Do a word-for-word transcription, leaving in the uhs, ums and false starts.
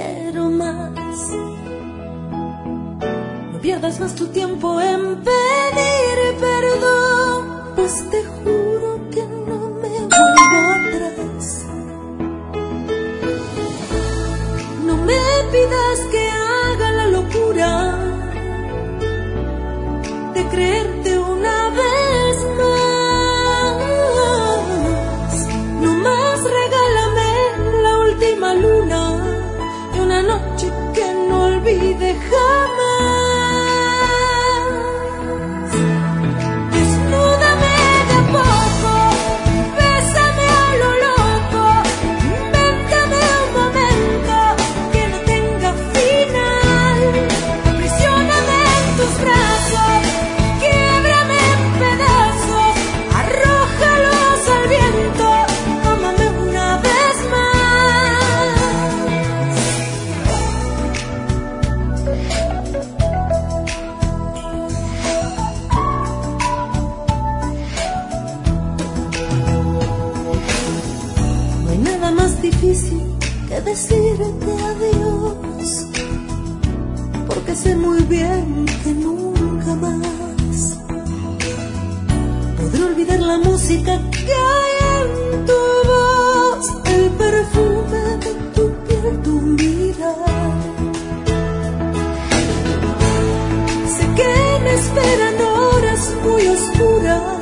quiero más. No pierdas más tu tiempo en pedir perdón, pues te juro que no me vuelvo atrás. No me pidas que haga la locura de creerte una vez más. Nomás regálame la última luna y una noche que no olvide jamás. Desnúdame de a poco, bésame a lo loco, invéntame un momento que no tenga final. Aprisioname en tus brazos, quiebrame en pedazos, arrójalos al viento, ámame una vez más. No hay nada más difícil que decirte adiós, porque sé muy bien que nunca más podré olvidar la música que hay en tu voz, el perfume de tu piel, tu mirar. Sé que me esperan horas muy oscuras